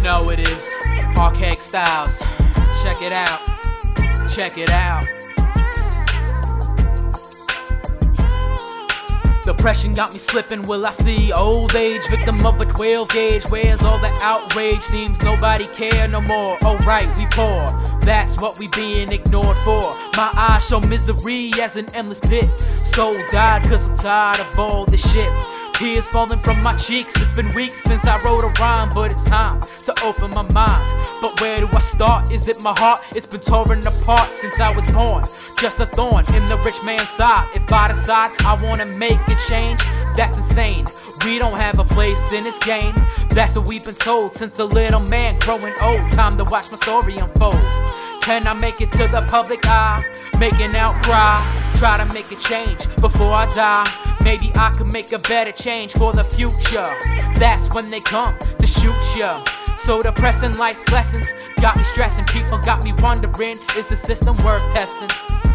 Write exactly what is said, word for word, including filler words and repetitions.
know it is. Archaic Styles. Check it out. Check it out. Depression got me slipping, will I see old age? Victim of a twelve gauge, where's all the outrage? Seems nobody care no more, oh right, we poor. That's what we being ignored for. My eyes show misery as an endless pit. Soul died cause I'm tired of all this shit. Tears falling from my cheeks, it's been weeks since I wrote a rhyme, but it's time to open my mind. But where do I start? Is it my heart? It's been torn apart since I was born. Just a thorn in the rich man's side. If I decide I wanna make a change, that's insane. We don't have a place in this game. That's what we've been told since a little man growing old. Time to watch my story unfold. Can I make it to the public eye? Make an outcry, try to make a change before I die. Maybe I could make a better change for the future. That's when they come to shoot ya. So depressing life's lessons got me stressing. People got me wondering, is the system worth testing?